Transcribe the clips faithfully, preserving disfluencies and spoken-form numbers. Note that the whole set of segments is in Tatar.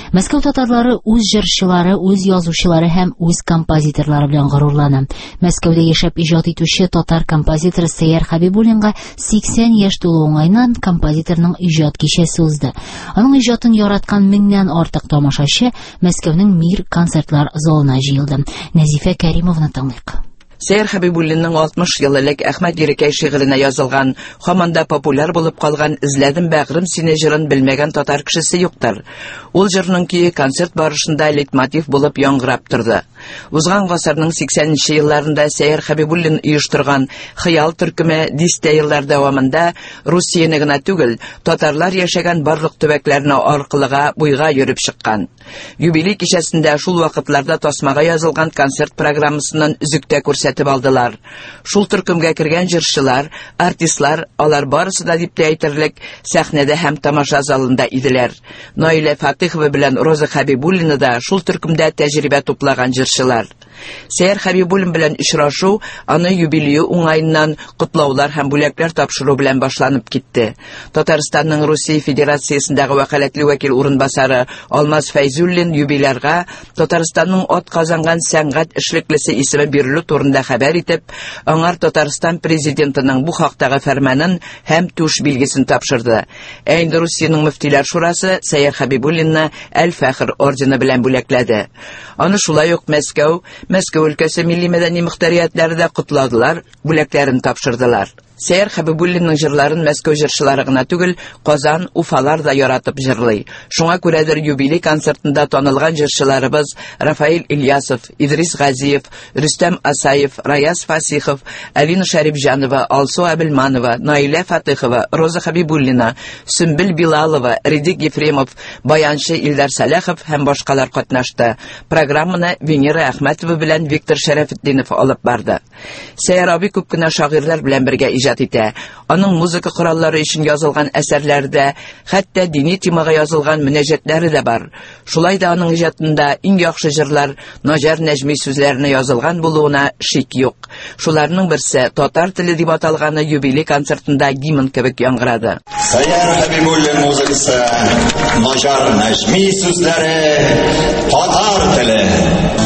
Мәскәү татарлары үз җырчылары, үз язучылары һәм үз композиторлары белән горурлана. Мәскәүдә яшәп иҗат итүче татар композитор Сәйяр Хәбибуллинга сиксән яшь тулу уңайнан композиторның иҗат кичәсе узды. Аның иҗатын яраткан меңнән артык тамашачы Мәскәүнең Мир концертлар залына җыелды. Нәзифә Кәримовны тыңлыйк. Сәйяр Хәбибуллинның алтмыш ел элек Әхмәт Йөрәкәй шигыренә язылган, һаманда популяр булып калган "Эзләдем бәгърем сине" җырын белмәгән татар кешесе юктыр. Ул җырның көе концерт барышында лейтмотив булып яңгырап торды. Узган гасырның сиксәненче елларында Сәйяр Хәбибуллин оештырган "Хыял" төркеме дистә еллар дәвамында Русияне гына түгел, татарлар яшәгән барлык төбәкләрне аркылыга, буйга йөреп чыккан. Юбилей кичәсендә шул вакытларда тасмага язылган концерт программасыннан үзектә күрсәтеп алдылар. Шул төркемгә кергән җырчылар, артистлар, алар барысы да дип әйтерлек, сәхнәдә һәм тамаша залында иделәр. Наилә Фатихова белән Роза Хәбибуллина да шул төркемдә тәҗрибә туплаган җырчылар. Сәйяр Хәбибуллин белән очрашу аны юбилее уңаеннан котлаулар һәм бүләкләр тапшыру белән башланып китте. Татарстанның Русия Федерациясендәге вәкаләтле вәкил урынбасары Алмаз Фәйзуллин юбилярга Татарстанның ат казанган сәнгать эшлеклесе исеме бирелү турында хәбәр итеп, аңар Татарстан президентының бу хактагы фәрманын һәм туш билгесен тапшырды. Ә инде Русиянең мөфтиләр шурасы Сәйяр Хәбибуллинны Әл-Фәхр ордены белән бүләкләде. Аны шулай ук Мәскәү, Мәскәү өлкәсе милли мәдәни мөхтәриятләре дә кутладылар, бүләкләрен тапшырдылар. Сәйяр Хәбибуллинның җырларын Мәскәү җырчылары гына түгел, Казан, Уфалар да яратып җырлый. Шуңа күрәдер юбилей концертында танылган җырчыларыбыз Рафаил Ильясов, Идрис Газиев, Рөстәм Асаев, Раяз Фасихов, Алина Шәрифҗанова, Алсу Абелманова, Наилә Фатихова, Роза Хәбибуллина, Сөмбел Билалова, Редик Ефремов, баянчы Илдар Сәләхов һәм башкалар катнашты. Программаны Венера Әхмәтова белән Виктор Шәрәфетдинов алып барды. Сәйяр абый күп кенә шагыйрьләр белән бергә итә. Аның музыка кораллары өчен язылган әсәрләрдә, хәтта дини темага язылган мөнәҗәтләре дә бар. Шулай да аның иҗатында иң яхшы җырлар Наҗар Нәҗми сүзләренә язылган булуына шик юк. Шуларның берсе татар теле дип аталганы юбилей концертында гимн кебек яңгырады. Сәйяр Хәбибуллин музыкасы, Наҗар Нәҗми сүзләре, татар теле.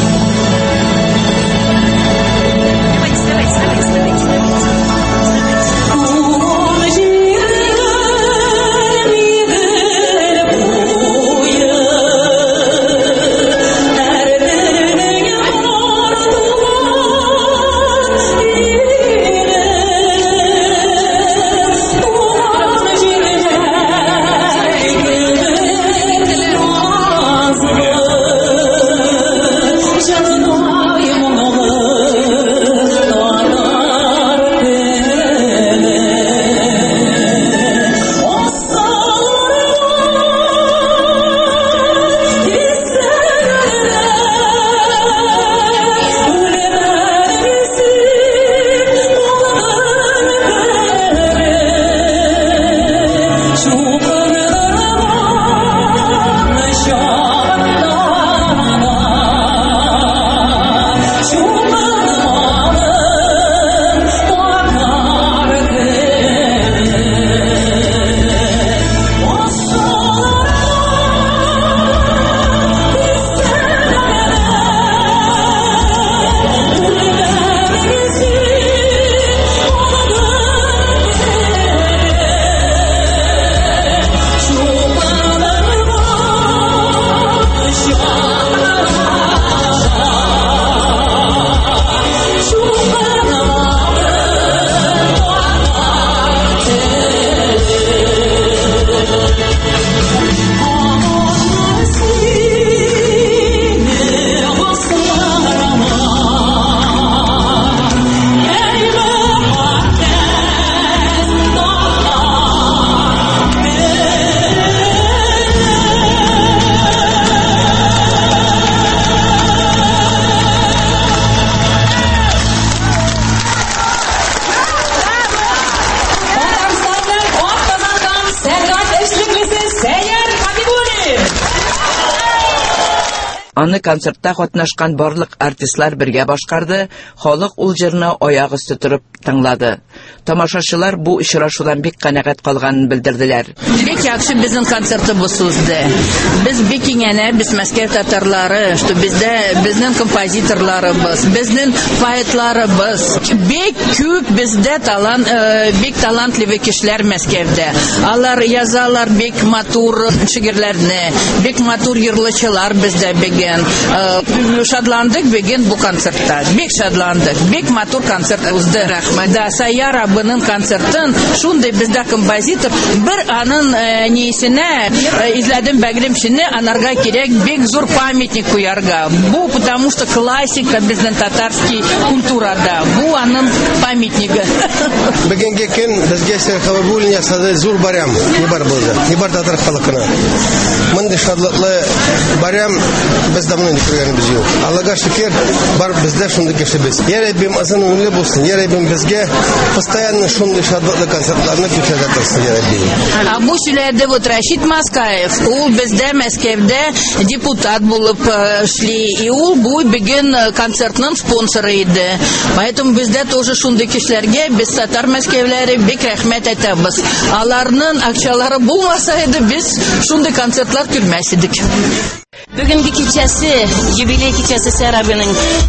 Аны концертта катнашкан барлык артистлар бергә башкарды, халык ул җырны аяк өсте торып тыңлады. Тамашачылар бу очрашудан бик канәгать калганын белдерделәр. Бик яхшы безнең концертыбыз узды. Без бик иңәнә, без Мәскәү татарлары, что бездә безнең композиторларыбыз, безнең поэтларыбыз, бик күп бездә талант, бик талантлы кешеләр Мәскәүдә. Алар язалар бик матур шигырьләрне, бик матур йырлаучылар бездә бегән. Шадландык бегән бу концертта. Бик шадландык. Бик матур концерт узды. Да, Саяра буның концертын шундый бездә композитор бер аның нисенә изләдем бәгремшене анарга кирәк бик зур памятник куярга. Бу потому что классика безнең татарский культурада. Бу аның памятниге. Бүгенге көн безгә Хабибуллин ясады зур барам. Не бар булды. Не бар татар халкына. Монда шатлыклы барам без давно не күргәнбез юк. Аллага шөкер бар бездә шундый кешебез. Ярабим азан үңле булсын. Ярабим безгә постоянно шундый шатлыклы концертларны күрсәтә торсын ярабим. А бу сүләде вот Рашид Маскаев, ул бездә Мәскәүдә депутат булып эшли, и ул бу бүген концертның спонсоры иде. Поэтому бездә тоже шундый кешеләргә без татар мәскәүләре бик рәхмәт әйтәбез. Аларның акчалары булмаса иде, без шундый концертлар күрмәс идек. Бүгенге кичәсе, юбилей кичәсе Сәрабының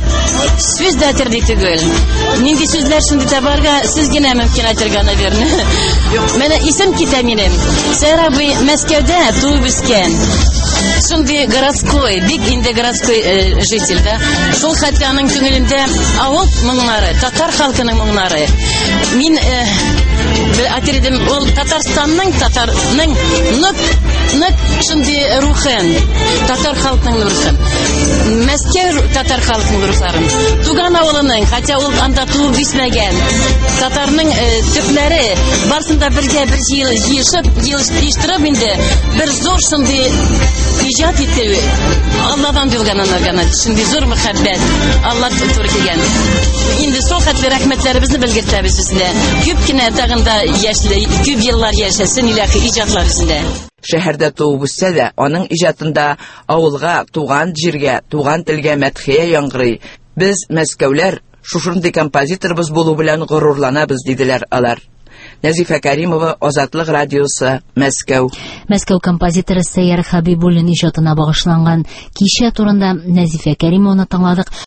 сүз дә терди түгел. Нинди сүзләр шундый табарга сез генә мөмкин әйтергә наверное. Менә исем китә минем. Сәрабы Мәскәүдә туып үскән. Шундый городской, бик инде городской житель да. Шул хәтта аның күңелендә авыл моңнары, татар халкының моңнары. Мин әйтәдем, ул Татарстанның, татарның нык нык шундый рухын, татар халкының рухын. Мәскәү татар халкының рухларын. Туган авылының, хәтта ул анда туып үсмәгән. Татарның төпләре барсында бергә бер җыелышып, җыелыштырып инде бер зур шундый иҗат итте. Алладан булганнарга шундый зур мәхәббәт. Алла туры килгән. Инде сол хәтле рәхмәтләребезне белгертәбез сезгә. Күп кенә тагында яшьле, күп еллар яшәсен илаһи иҗатлар сезгә. Шәһәрдә туып үссә дә, аның иҗатында авылга, туган җиргә, туган телгә мәдхия яңгырый. Без Мәскәүләр шушындый композиторбыз булу белән горурланабыз, диделәр алар. Нәзифә Кәримова, Азатлык радиосы, Мәскәү. Мәскәү композиторы Сәйяр Хабибуллин иҗатына багышланган кичә турында Нәзифә Кәримованы тыңладык.